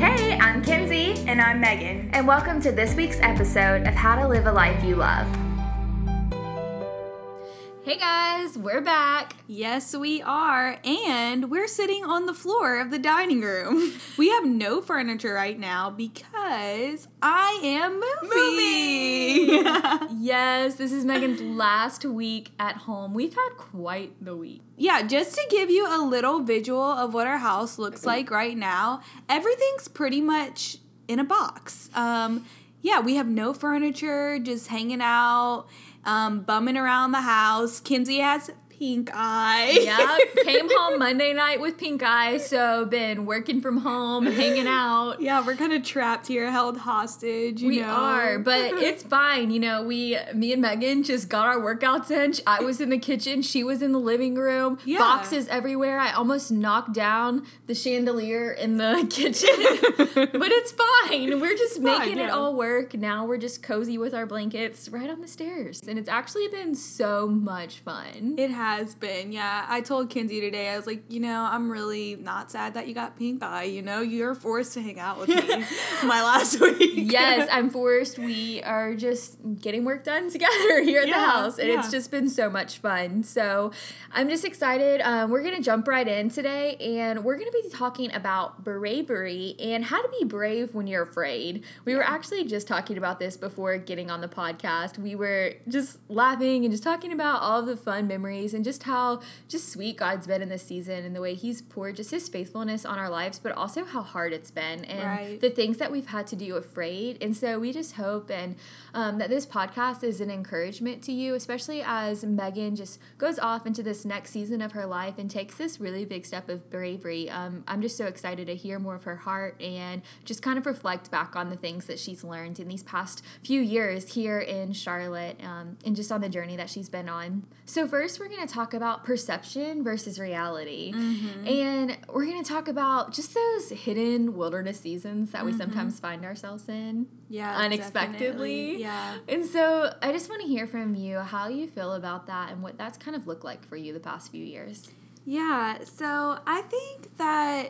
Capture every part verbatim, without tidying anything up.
Hey, I'm Kinsey. And I'm Megan. And welcome to this week's episode of How to Live a Life You Love. Hey guys, we're back. Yes, we are. And we're sitting on the floor of the dining room. We have no furniture right now because I am moving. moving. Yes, this is Megan's last week at home. We've had quite the week. Yeah, just to give you a little visual of what our house looks like right now, everything's pretty much in a box. Um, yeah, we have no furniture, just hanging out. Um, bumming around the house. Kinsey has pink eye. Yep, came home Monday night with pink eye, so been working from home, hanging out. Yeah, we're kind of trapped here, held hostage, you we know. We are, but it's fine. You know, we, me and Megan just got our workouts in. I was in the kitchen, she was in the living room, yeah. Boxes everywhere. I almost knocked down the chandelier in the kitchen, but it's fine. We're just it's making fine, yeah. it all work. Now we're just cozy with our blankets right on the stairs, and it's actually been so much fun. It has. Has been, yeah. I told Kinsey today, I was like, you know, I'm really not sad that you got pink eye. You know, you're forced to hang out with me my last week. Yes, I'm forced. We are just getting work done together here at yeah, the house, and yeah. it's just been so much fun. So I'm just excited. Um, we're going to jump right in today, and we're going to be talking about bravery and how to be brave when you're afraid. We yeah. were actually just talking about this before getting on the podcast. We were just laughing and just talking about all of the fun memories and just how just sweet God's been in this season and the way he's poured just his faithfulness on our lives, but also how hard it's been and right. the things that we've had to do afraid. And so we just hope and um, that this podcast is an encouragement to you, especially as Megan just goes off into this next season of her life and takes this really big step of bravery. Um, I'm just so excited to hear more of her heart and just kind of reflect back on the things that she's learned in these past few years here in Charlotte um, and just on the journey that she's been on. So first, we're going to talk about perception versus reality. Mm-hmm. And we're going to talk about just those hidden wilderness seasons that mm-hmm. we sometimes find ourselves in. Yeah, unexpectedly. Definitely. Yeah. And so I just want to hear from you how you feel about that and what that's kind of looked like for you the past few years. Yeah, so I think that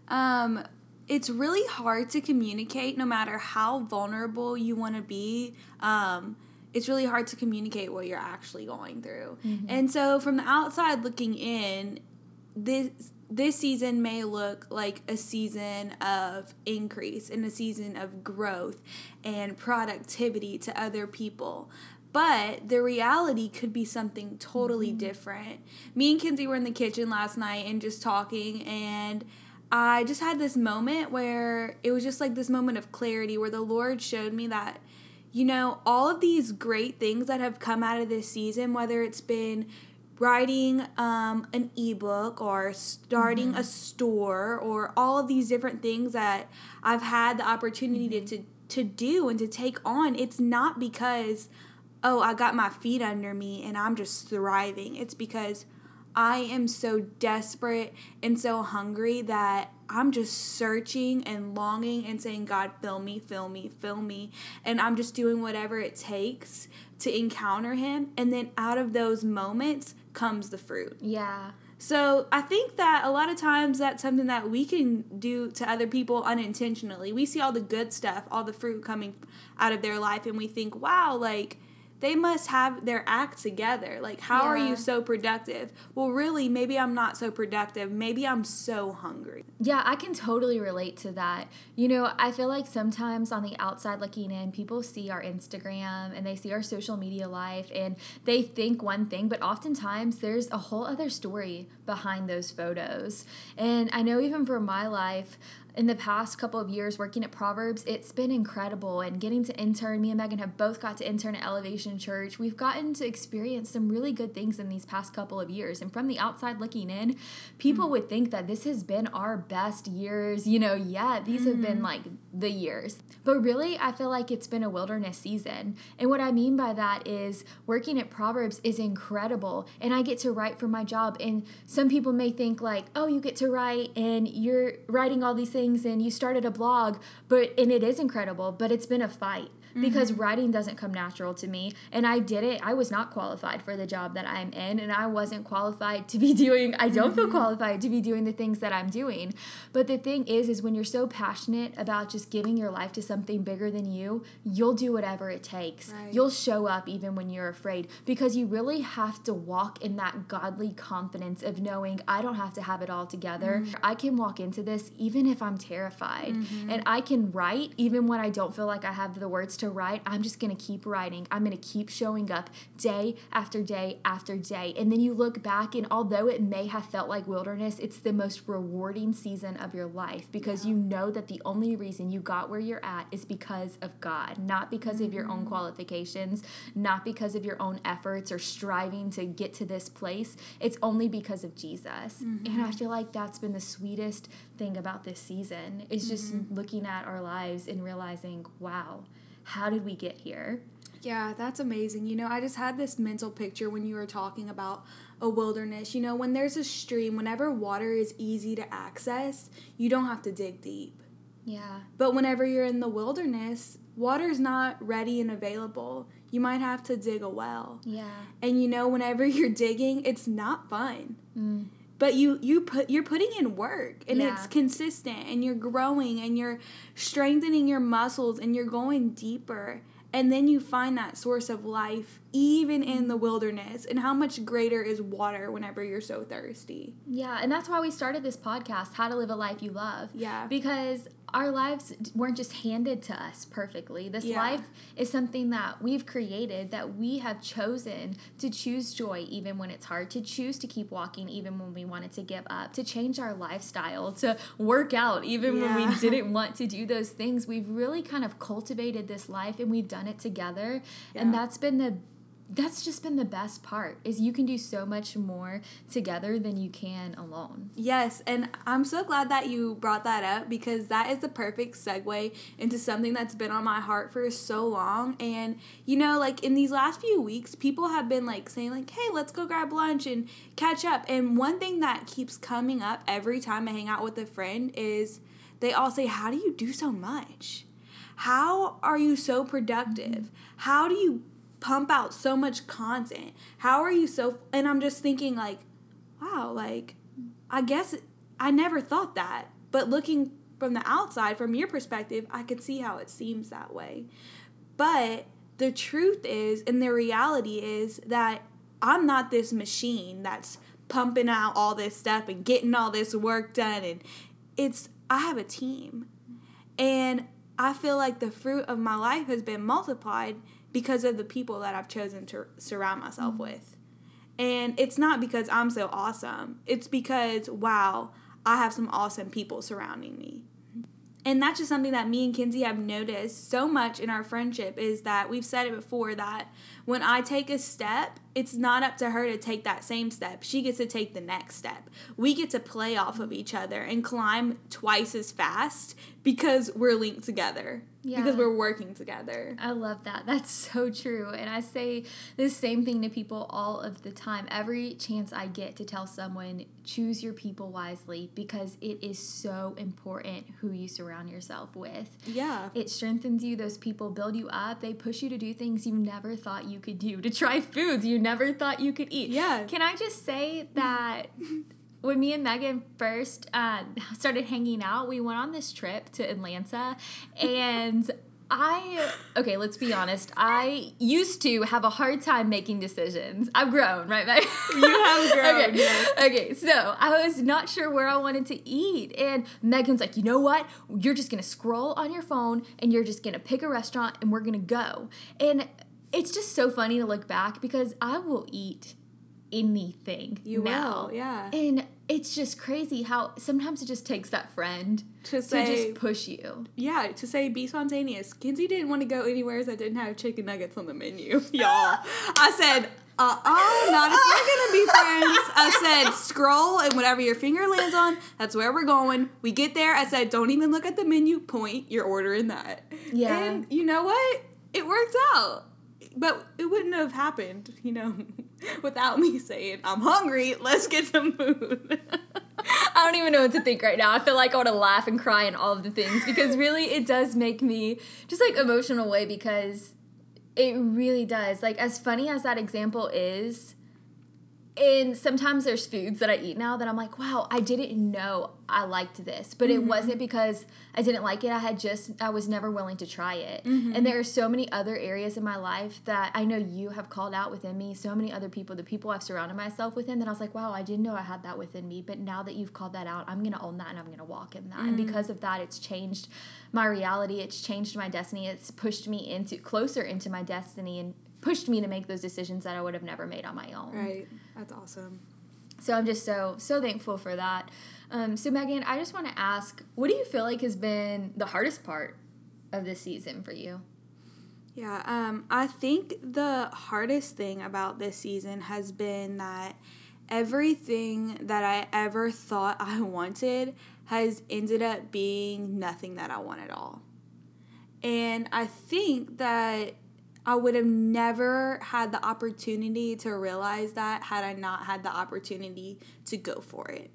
um, it's really hard to communicate no matter how vulnerable you want to be. Um It's really hard to communicate what you're actually going through. Mm-hmm. And so from the outside looking in, this this season may look like a season of increase and a season of growth and productivity to other people. But the reality could be something totally mm-hmm. different. Me and Kinsey were in the kitchen last night and just talking, and I just had this moment where it was just like this moment of clarity where the Lord showed me that, you know, all of these great things that have come out of this season, whether it's been writing um, an ebook or starting mm-hmm. a store or all of these different things that I've had the opportunity mm-hmm. to, to, to do and to take on, it's not because, oh, I got my feet under me and I'm just thriving. It's because I am so desperate and so hungry that I'm just searching and longing and saying, God, fill me, fill me, fill me. And I'm just doing whatever it takes to encounter him. And then out of those moments comes the fruit. Yeah. So I think that a lot of times that's something that we can do to other people unintentionally. We see all the good stuff, all the fruit coming out of their life, and we think, wow, like, they must have their act together. Like, how yeah. are you so productive? Well, really, maybe I'm not so productive. Maybe I'm so hungry. Yeah, I can totally relate to that. You know, I feel like sometimes on the outside looking in, people see our Instagram and they see our social media life and they think one thing, but oftentimes there's a whole other story behind those photos. And I know even for my life, in the past couple of years working at Proverbs, it's been incredible. And getting to intern, me and Megan have both got to intern at Elevation Church. We've gotten to experience some really good things in these past couple of years. And from the outside looking in, people mm-hmm. would think that this has been our best years, you know, yeah, these mm-hmm. have been like the years. But really, I feel like it's been a wilderness season. And what I mean by that is working at Proverbs is incredible. And I get to write for my job. And some people may think like, oh, you get to write and you're writing all these things and you started a blog, but and it is incredible, but it's been a fight. because mm-hmm. writing doesn't come natural to me. And I did it. I was not qualified for the job that I'm in, and I wasn't qualified to be doing, I don't mm-hmm. feel qualified to be doing the things that I'm doing. But the thing is, is when you're so passionate about just giving your life to something bigger than you, you'll do whatever it takes. Right. You'll show up even when you're afraid, because you really have to walk in that godly confidence of knowing I don't have to have it all together. Mm-hmm. I can walk into this even if I'm terrified. Mm-hmm. And I can write even when I don't feel like I have the words to write. I'm just going to keep writing. I'm going to keep showing up day after day after day. And then you look back, and although it may have felt like wilderness, it's the most rewarding season of your life, because yeah. you know that the only reason you got where you're at is because of God, not because mm-hmm. of your own qualifications, not because of your own efforts or striving to get to this place. It's only because of Jesus. Mm-hmm. And I feel like that's been the sweetest thing about this season, is just mm-hmm. looking at our lives and realizing, wow, how did we get here? Yeah, that's amazing. You know, I just had this mental picture when you were talking about a wilderness. You know, when there's a stream, whenever water is easy to access, you don't have to dig deep. Yeah. But whenever you're in the wilderness, water's not ready and available. You might have to dig a well. Yeah. And you know, whenever you're digging, it's not fun. Mm. But you, you put, you're putting in work, and yeah. it's consistent, and you're growing, and you're strengthening your muscles, and you're going deeper. And then you find that source of life even in the wilderness. And how much greater is water whenever you're so thirsty? Yeah, and that's why we started this podcast, How to Live a Life You Love. Yeah. Because our lives weren't just handed to us perfectly. This yeah. life is something that we've created, that we have chosen to choose joy even when it's hard, to choose to keep walking even when we wanted to give up, to change our lifestyle, to work out even yeah. when we didn't want to do those things. We've really kind of cultivated this life, and we've done it together. Yeah. And that's been the That's just been the best part, is you can do so much more together than you can alone. Yes, and I'm so glad that you brought that up, because that is the perfect segue into something that's been on my heart for so long. And, you know, like in these last few weeks, people have been like saying like, hey, let's go grab lunch and catch up. And one thing that keeps coming up every time I hang out with a friend is they all say, how do you do so much? How are you so productive? How do you pump out so much content? How are you so, and I'm just thinking like, wow, like, I guess I never thought that, but looking from the outside, from your perspective, I could see how it seems that way. But the truth is, and the reality is, that I'm not this machine that's pumping out all this stuff and getting all this work done, and it's, I have a team, and I feel like the fruit of my life has been multiplied because of the people that I've chosen to surround myself mm-hmm. with. And it's not because I'm so awesome. It's because, wow, I have some awesome people surrounding me. And that's just something that me and Kinsey have noticed so much in our friendship, is that we've said it before, that when I take a step, it's not up to her to take that same step. She gets to take the next step. We get to play off of each other and climb twice as fast because we're linked together. Yeah. Because we're working together. I love that. That's so true. And I say the same thing to people all of the time. Every chance I get to tell someone, choose your people wisely, because it is so important who you surround yourself with. Yeah. It strengthens you. Those people build you up. They push you to do things you never thought you could do, to try foods you never thought you could eat. Yeah. Can I just say that when me and Megan first uh, started hanging out, we went on this trip to Atlanta, and I, okay, let's be honest, I used to have a hard time making decisions. I've grown, right, Meg? You have grown. Okay. Yeah. Okay, so I was not sure where I wanted to eat, and Megan's like, you know what? You're just going to scroll on your phone, and you're just going to pick a restaurant, and we're going to go. And it's just so funny to look back, because I will eat anything you now. will, yeah. And it's just crazy how sometimes it just takes that friend to, say, to just push you. Yeah, to say be spontaneous. Kinsey didn't want to go anywhere that didn't have chicken nuggets on the menu, y'all. I said, uh-uh, not if we're going to be friends. I said, scroll, and whatever your finger lands on, that's where we're going. We get there, I said, don't even look at the menu, point, you're ordering that. Yeah. And you know what? It worked out. But it wouldn't have happened, you know, without me saying, I'm hungry, let's get some food. I don't even know what to think right now. I feel like I want to laugh and cry and all of the things because really it does make me just like emotional way because it really does. Like as funny as that example is, and sometimes there's foods that I eat now that I'm like, wow, I didn't know I liked this. But mm-hmm. it wasn't because I didn't like it. I had just, I was never willing to try it. Mm-hmm. And there are so many other areas in my life that I know you have called out within me. So many other people, the people I've surrounded myself within, that I was like, wow, I didn't know I had that within me. But now that you've called that out, I'm going to own that and I'm going to walk in that. Mm-hmm. And because of that, it's changed my reality. It's changed my destiny. It's pushed me into closer into my destiny and pushed me to make those decisions that I would have never made on my own. Right. That's awesome. So I'm just so, so thankful for that. Um, so Megan, I just want to ask, what do you feel like has been the hardest part of this season for you? Yeah, um, I think the hardest thing about this season has been that everything that I ever thought I wanted has ended up being nothing that I want at all. And I think that I would have never had the opportunity to realize that had I not had the opportunity to go for it.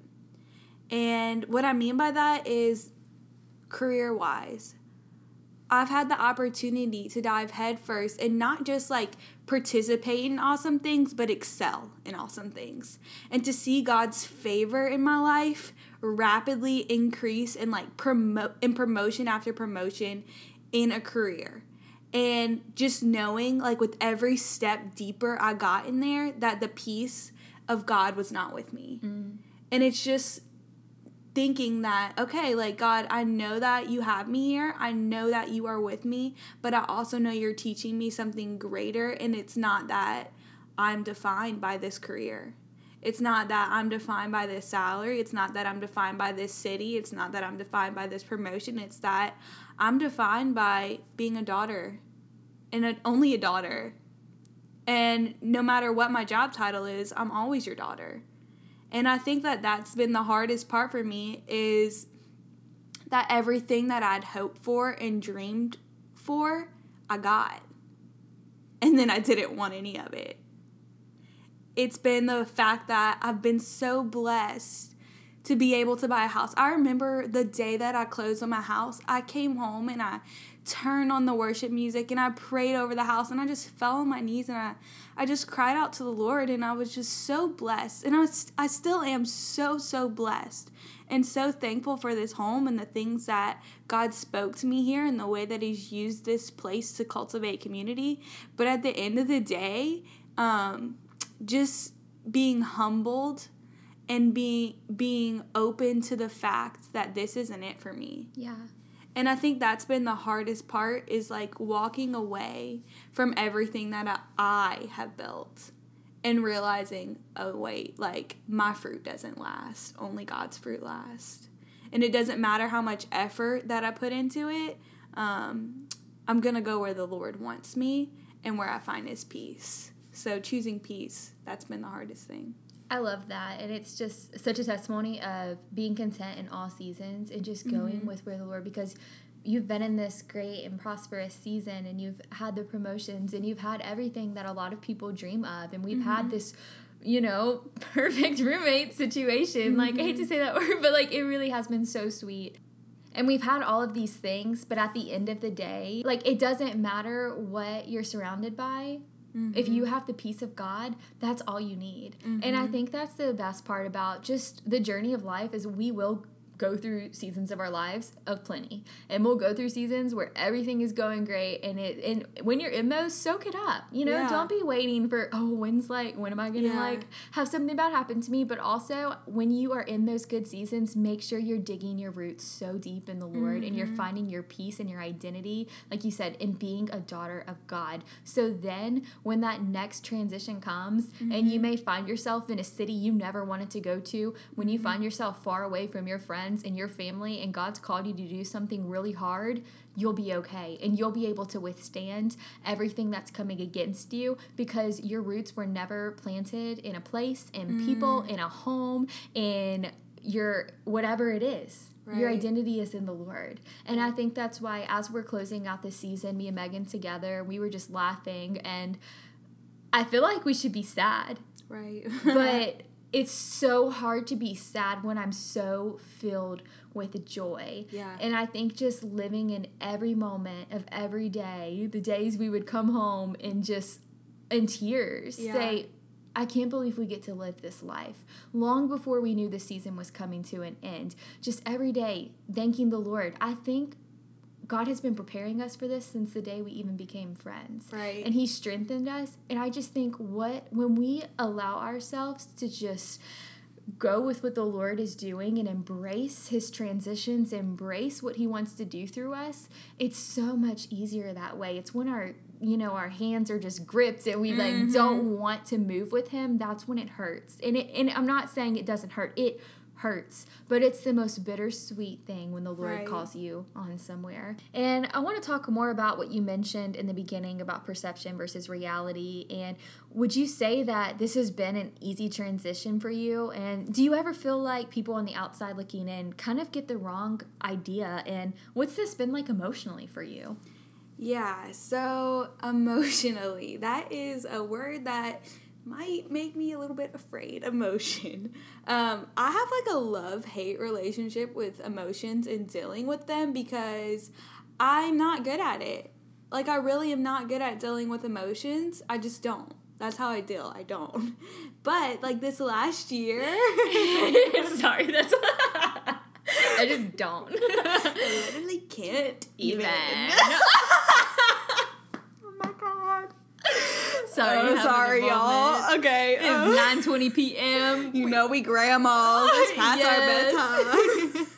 And what I mean by that is career-wise. I've had the opportunity to dive headfirst and not just like participate in awesome things, but excel in awesome things. And to see God's favor in my life rapidly increase and like promote in promotion after promotion in a career. And just knowing, like, with every step deeper I got in there, that the peace of God was not with me. Mm. And it's just thinking that, okay, like, God, I know that you have me here. I know that you are with me. But I also know you're teaching me something greater. And it's not that I'm defined by this career. It's not that I'm defined by this salary. It's not that I'm defined by this city. It's not that I'm defined by this promotion. It's that I'm defined by being a daughter and a, only a daughter. And no matter what my job title is, I'm always your daughter. And I think that that's been the hardest part for me is that everything that I'd hoped for and dreamed for, I got. And then I didn't want any of it. It's been the fact that I've been so blessed to be able to buy a house. I remember the day that I closed on my house, I came home and I turned on the worship music and I prayed over the house and I just fell on my knees and I, I just cried out to the Lord and I was just so blessed. And I, was, I still am so, so blessed and so thankful for this home and the things that God spoke to me here and the way that He's used this place to cultivate community. But at the end of the day, um, just being humbled and being being open to the fact that this isn't it for me. Yeah. And I think that's been the hardest part is like walking away from everything that I have built and realizing, oh wait, like my fruit doesn't last. Only God's fruit lasts. And it doesn't matter how much effort that I put into it. Um, I'm going to go where the Lord wants me and where I find His peace. So choosing peace, that's been the hardest thing. I love that. And it's just such a testimony of being content in all seasons and just going mm-hmm. with where the Lord, because you've been in this great and prosperous season and you've had the promotions and you've had everything that a lot of people dream of. And we've mm-hmm. had this, you know, perfect roommate situation. Mm-hmm. Like, I hate to say that word, but like it really has been so sweet. And we've had all of these things, but at the end of the day, like it doesn't matter what you're surrounded by. Mm-hmm. If you have the peace of God, that's all you need. Mm-hmm. And I think that's the best part about just the journey of life is we will go through seasons of our lives of plenty. And we'll go through seasons where everything is going great. And it and when you're in those, soak it up. You know, yeah. Don't be waiting for, oh, when's like, when am I going to yeah. like have something bad happen to me? But also when you are in those good seasons, make sure you're digging your roots so deep in the Lord mm-hmm. and you're finding your peace and your identity, like you said, in being a daughter of God. So then when that next transition comes mm-hmm. and you may find yourself in a city you never wanted to go to, when you find yourself far away from your friends and your family and God's called you to do something really hard, you'll be okay and you'll be able to withstand everything that's coming against you because your roots were never planted in a place, in mm. people, in a home, in your whatever it is. Right. Your identity is in the Lord. And I think that's why as we're closing out this season, me and Megan together, we were just laughing and I feel like we should be sad. Right. But it's so hard to be sad when I'm so filled with joy. Yeah. And I think just living in every moment of every day, the days we would come home and just in tears Yeah. say, I can't believe we get to live this life. Long before we knew the season was coming to an end. Just every day thanking the Lord. I think God has been preparing us for this since the day we even became friends. Right. And he strengthened us. And I just think what when we allow ourselves to just go with what the Lord is doing and embrace his transitions, embrace what he wants to do through us, it's so much easier that way. It's when our, you know, our hands are just gripped and we like Mm-hmm. don't want to move with him, that's when it hurts. And it and I'm not saying it doesn't hurt. It hurts, but it's the most bittersweet thing when the Lord Right. calls you on somewhere. And I want to talk more about what you mentioned in the beginning about perception versus reality. And would you say that this has been an easy transition for you? And do you ever feel like people on the outside looking in kind of get the wrong idea? And what's this been like emotionally for you? Yeah, so emotionally, that is a word that might make me a little bit afraid. Emotion. Um, I have like a love-hate relationship with emotions and dealing with them because I'm not good at it. Like, I really am not good at dealing with emotions. I just don't. That's how I deal. I don't. But, like, this last year... Sorry, that's... I just don't. I literally can't even. Oh my god. Sorry, Oh, having a sorry, y'all. moment. Okay. It's um, nine twenty p.m. You know we grandmas. It's past Yes. our bedtime.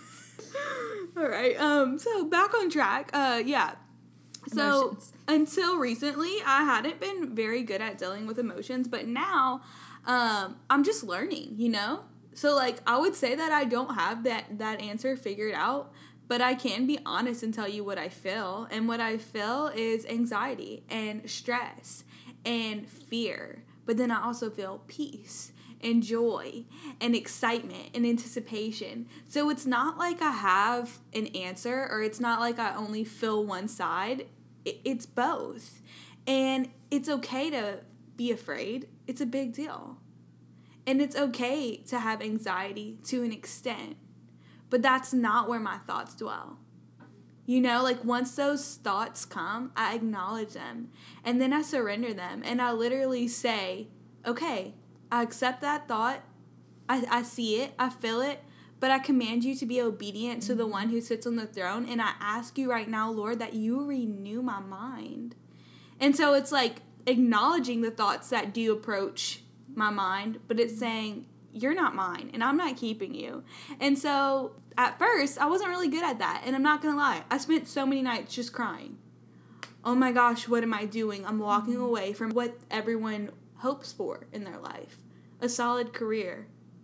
All right. Um. So back on track. Uh. Yeah. So Emotions. until recently, I hadn't been very good at dealing with emotions, but now, um, I'm just learning. You know. So like I would say that I don't have that that answer figured out, but I can be honest and tell you what I feel. And what I feel is anxiety and stress and fear. But then I also feel peace and joy and excitement and anticipation. So it's not like I have an answer, or it's not like I only feel one side. It's both. And it's okay to be afraid. It's a big deal. And it's okay to have anxiety to an extent. But that's not where my thoughts dwell. You know, like once those thoughts come, I acknowledge them. And then I surrender them. And I literally say, okay, I accept that thought. I, I see it. I feel it. But I command you to be obedient to the one who sits on the throne. And I ask you right now, Lord, that you renew my mind. And so it's like acknowledging the thoughts that do approach my mind, but it's saying, you're not mine, and I'm not keeping you. And so, at first, I wasn't really good at that, and I'm not gonna lie. I spent so many nights just crying. Oh my gosh, what am I doing? I'm walking away from what everyone hopes for in their life. A solid career,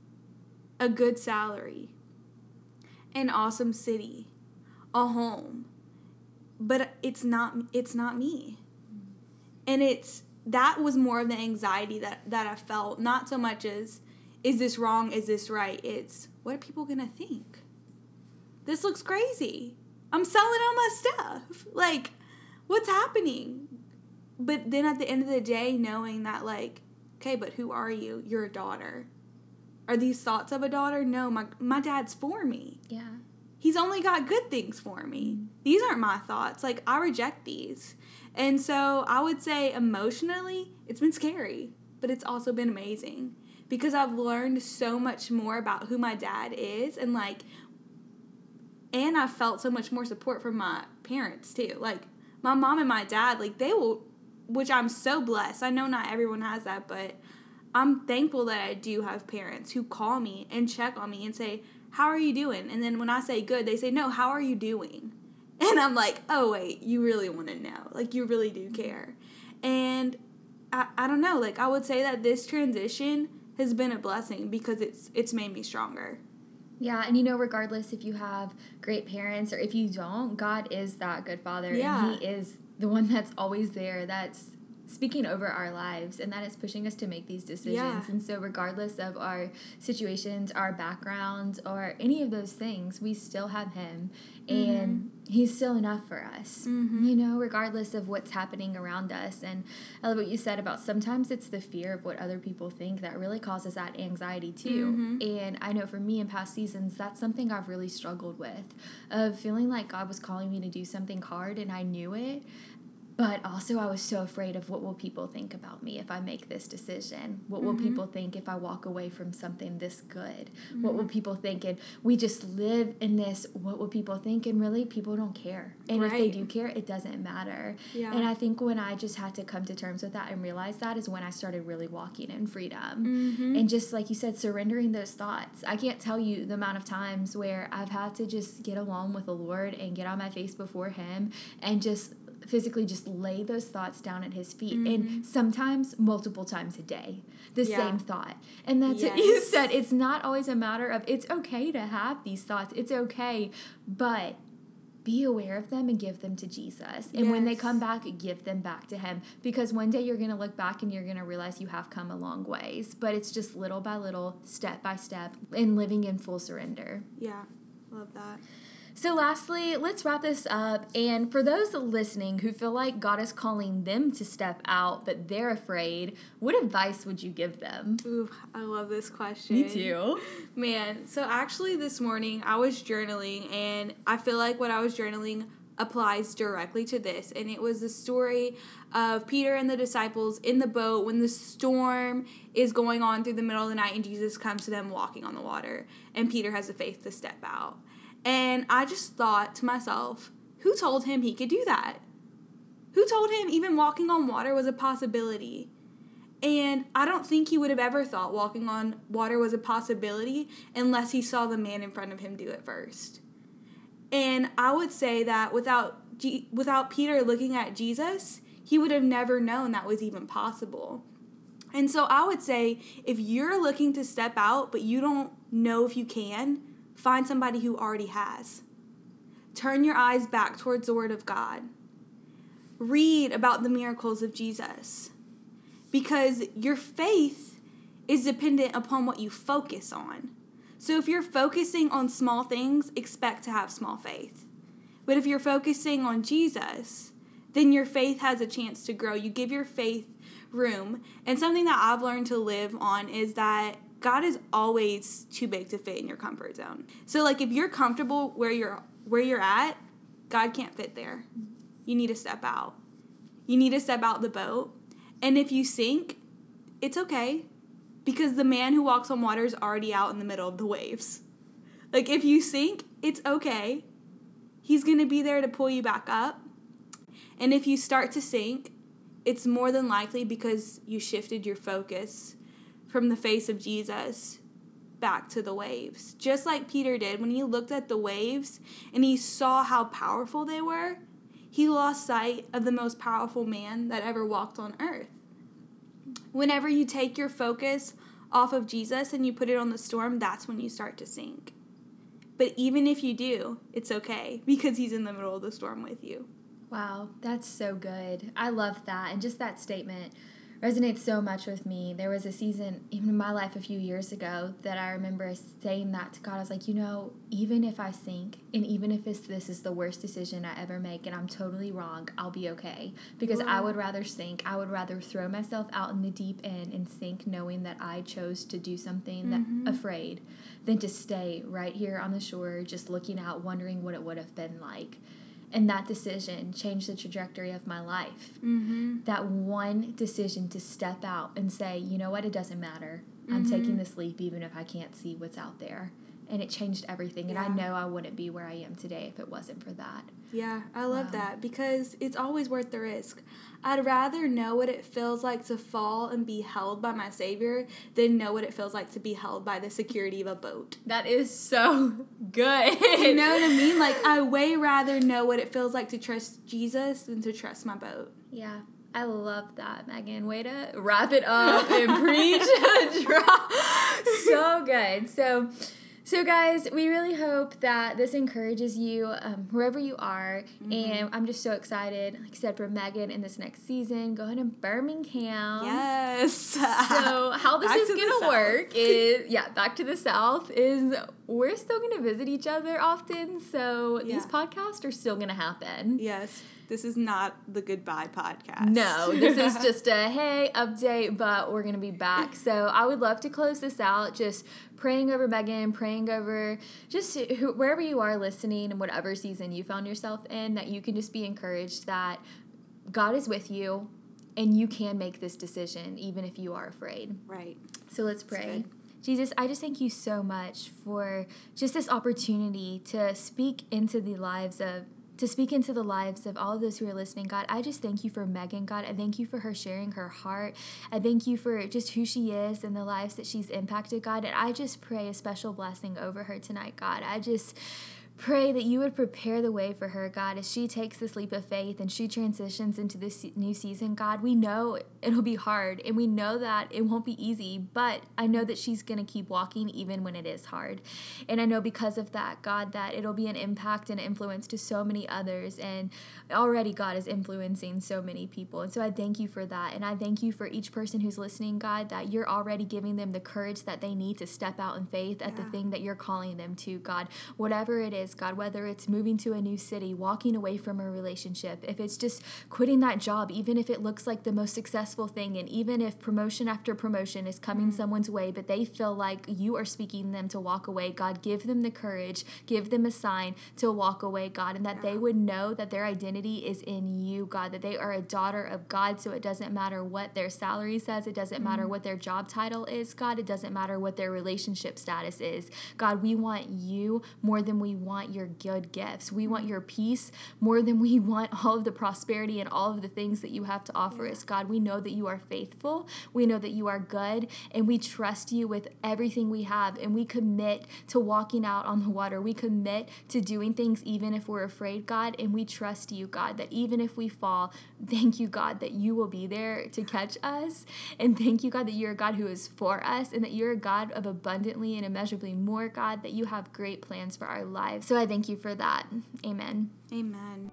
a good salary, an awesome city, a home. But it's not, it's not me. And it's, that was more of the anxiety that, that I felt. Not so much as, is this wrong? Is this right? It's, what are people going to think? This looks crazy. I'm selling all my stuff. Like, what's happening? But then at the end of the day, knowing that, like, okay, but who are you? You're a daughter. Are these thoughts of a daughter? No, my my dad's for me. Yeah. He's only got good things for me. These aren't my thoughts. Like, I reject these. And so I would say emotionally, it's been scary, but it's also been amazing because I've learned so much more about who my dad is, and like, and I've felt so much more support from my parents too. Like, my mom and my dad, like, they will, which I'm so blessed. I know not everyone has that, but I'm thankful that I do have parents who call me and check on me and say, how are you doing? And then when I say good, they say, no, how are you doing? And I'm like, oh, wait, you really want to know. Like, you really do care. And I, I don't know. Like, I would say that this transition has been a blessing because it's it's made me stronger. Yeah, and you know, regardless if you have great parents or if you don't, God is that good father. Yeah. And he is the one that's always there, that's speaking over our lives, and that is pushing us to make these decisions. Yeah. And so regardless of our situations, our backgrounds, or any of those things, we still have him, and mm-hmm. he's still enough for us, mm-hmm. you know, regardless of what's happening around us. And I love what you said about sometimes it's the fear of what other people think that really causes that anxiety too. Mm-hmm. And I know for me in past seasons, that's something I've really struggled with, of feeling like God was calling me to do something hard and I knew it. But also I was so afraid of what will people think about me if I make this decision? What will mm-hmm. people think if I walk away from something this good? Mm-hmm. What will people think? And we just live in this, what will people think? And really, people don't care. And right. if they do care, it doesn't matter. Yeah. And I think when I just had to come to terms with that and realize that is when I started really walking in freedom. Mm-hmm. And just like you said, surrendering those thoughts. I can't tell you the amount of times where I've had to just get alone with the Lord and get on my face before him and just physically just lay those thoughts down at his feet. Mm-hmm. And sometimes multiple times a day, the yeah. same thought. And that's yes. what you said. It's not always a matter of, it's okay to have these thoughts. It's okay, but be aware of them and give them to Jesus. And yes. when they come back, give them back to him. Because one day you're going to look back and you're going to realize you have come a long ways. But it's just little by little, step by step, and living in full surrender. Yeah, love that. So lastly, let's wrap this up. And for those listening who feel like God is calling them to step out, but they're afraid, what advice would you give them? Ooh, I love this question. Me too. Man, so actually this morning I was journaling, and I feel like what I was journaling applies directly to this. And it was the story of Peter and the disciples in the boat when the storm is going on through the middle of the night, and Jesus comes to them walking on the water, and Peter has the faith to step out. And I just thought to myself, who told him he could do that? Who told him even walking on water was a possibility? And I don't think he would have ever thought walking on water was a possibility unless he saw the man in front of him do it first. And I would say that without G- without Peter looking at Jesus, he would have never known that was even possible. And so I would say, if you're looking to step out, but you don't know if you can, find somebody who already has. Turn your eyes back towards the Word of God. Read about the miracles of Jesus. Because your faith is dependent upon what you focus on. So if you're focusing on small things, expect to have small faith. But if you're focusing on Jesus, then your faith has a chance to grow. You give your faith room. And something that I've learned to live on is that God is always too big to fit in your comfort zone. So like if you're comfortable where you're where you're at, God can't fit there. You need to step out. You need to step out the boat. And if you sink, it's okay. Because the man who walks on water is already out in the middle of the waves. Like if you sink, it's okay. He's going to be there to pull you back up. And if you start to sink, it's more than likely because you shifted your focus from the face of Jesus back to the waves. Just like Peter did when he looked at the waves and he saw how powerful they were, he lost sight of the most powerful man that ever walked on earth. Whenever you take your focus off of Jesus and you put it on the storm, that's when you start to sink. But even if you do, it's okay because he's in the middle of the storm with you. Wow, that's so good. I love that. And just that statement resonates so much with me. There was a season, even in my life a few years ago, that I remember saying that to God. I was like, you know, even if I sink, and even if it's, this is the worst decision I ever make, and I'm totally wrong, I'll be okay. Because Whoa. I would rather sink. I would rather throw myself out in the deep end and sink knowing that I chose to do something mm-hmm. that afraid than to stay right here on the shore just looking out, wondering what it would have been like. And that decision changed the trajectory of my life. Mm-hmm. That one decision to step out and say, you know what, it doesn't matter. Mm-hmm. I'm taking this leap even if I can't see what's out there. And it changed everything. Yeah. And I know I wouldn't be where I am today if it wasn't for that. Yeah, I love wow. that because it's always worth the risk. I'd rather know what it feels like to fall and be held by my Savior than know what it feels like to be held by the security of a boat. That is so good. You know what I mean? Like, I way rather know what it feels like to trust Jesus than to trust my boat. Yeah. I love that, Megan. Way to wrap it up and preach. So good. So So guys, we really hope that this encourages you um, wherever you are. Mm-hmm. And I'm just so excited, like I said, for Megan in this next season, going to Birmingham. Yes. So how this is going to work is, yeah, back to the South, is we're still going to visit each other often. So yeah. These podcasts are still going to happen. Yes. This is not the goodbye podcast. No, this is just a, hey, update, but we're going to be back. So I would love to close this out just praying over Megan, praying over just who, wherever you are listening and whatever season you found yourself in, that you can just be encouraged that God is with you and you can make this decision even if you are afraid. Right. So let's pray. Jesus, I just thank you so much for just this opportunity to speak into the lives of to speak into the lives of all of those who are listening. God, I just thank you for Megan, God. I thank you for her sharing her heart. I thank you for just who she is and the lives that she's impacted, God. And I just pray a special blessing over her tonight, God. I just pray that you would prepare the way for her, God, as she takes this leap of faith and she transitions into this new season. God, we know it'll be hard and we know that it won't be easy, but I know that she's going to keep walking even when it is hard. And I know because of that, God, that it'll be an impact and influence to so many others. And already God is influencing so many people. And so I thank you for that. And I thank you for each person who's listening, God, that you're already giving them the courage that they need to step out in faith at yeah. the thing that you're calling them to, God, whatever it is. God, whether it's moving to a new city, walking away from a relationship, if it's just quitting that job, even if it looks like the most successful thing, and even if promotion after promotion is coming mm-hmm. someone's way, but they feel like you are speaking them to walk away, God, give them the courage, give them a sign to walk away, God, and that yeah. they would know that their identity is in you, God, that they are a daughter of God, so it doesn't matter what their salary says, it doesn't mm-hmm. matter what their job title is, God, it doesn't matter what their relationship status is. God, we want you more than we want your good gifts. We want your peace more than we want all of the prosperity and all of the things that you have to offer yeah. us. God, we know that you are faithful. We know that you are good, and we trust you with everything we have, and we commit to walking out on the water. We commit to doing things even if we're afraid, God, and we trust you, God, that even if we fall, thank you, God, that you will be there to catch us, and thank you, God, that you're a God who is for us, and that you're a God of abundantly and immeasurably more, God, that you have great plans for our lives. So I thank you for that. Amen. Amen.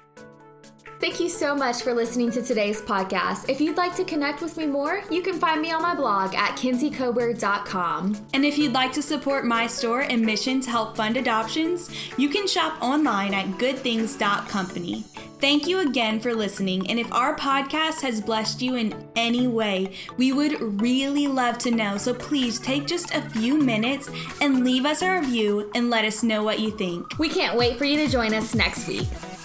Thank you so much for listening to today's podcast. If you'd like to connect with me more, you can find me on my blog at kinsey coburg dot com. And if you'd like to support my store and mission to help fund adoptions, you can shop online at good things dot company. Thank you again for listening, and if our podcast has blessed you in any way, we would really love to know, so please take just a few minutes and leave us a review and let us know what you think. We can't wait for you to join us next week.